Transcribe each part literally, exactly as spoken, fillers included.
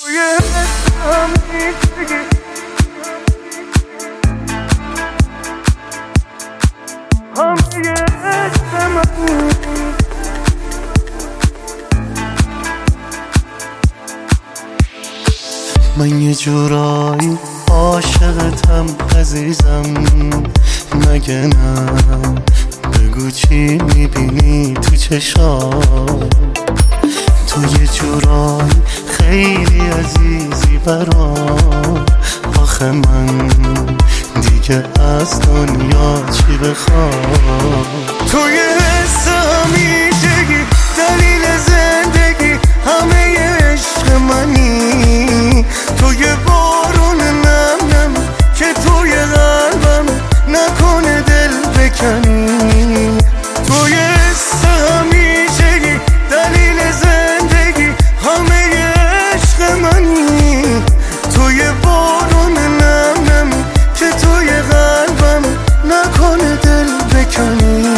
من یه جورایی عاشقتم عزیزم، مگه نه؟ بگو چی میبینی تو چشام؟ تو یه جورایی خیلی عزیزی برام، آخه من دیگه از دنیا چی بخوام؟ تو یه حس همیشگی، دلیل زندگی، همه عشق منی. تو یه بارون نم نم که توی قلبم، نکنه دل بکنی. تو یه حس همیشگی، دلیل زندگی، همه عشق منی. تو یه بارون نم نم که توی قلبم، نکنه دل بکنی.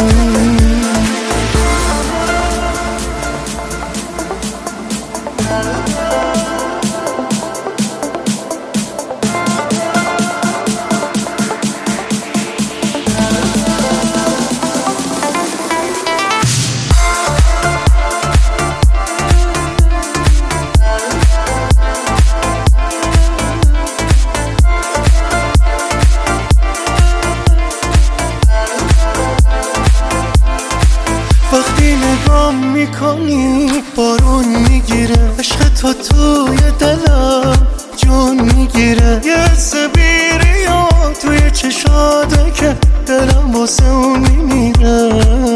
وقتی نگام میکنی بارون میگیره، عشق تو توی دلم جون میگیره. یه حس بیریا توی چشاته که دلم واسه اون میمیره.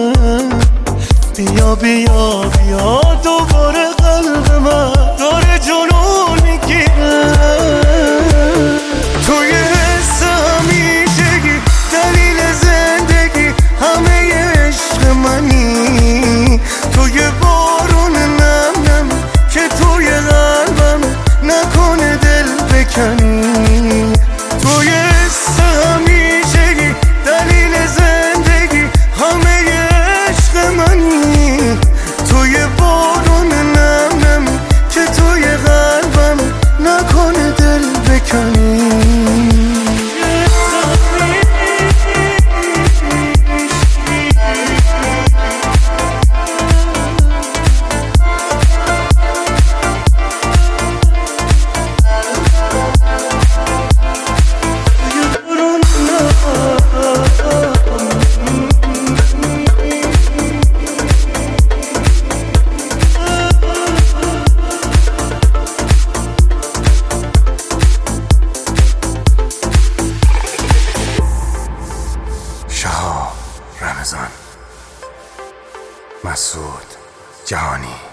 بیا بیا بیا دوباره قلب من داره جنون میگیره. تو یه حس همیشگی، دلیل زندگی، همه عشق منی. تو یه بارون نم نم که توی قلبم، نکنه دل بکنی. تو یه حس همیشگی، دلیل زندگی، همه عشق منی. تو یه بارون نم نم که توی قلبم، نکنه دل بکنی. رمضان مسعود جهانی.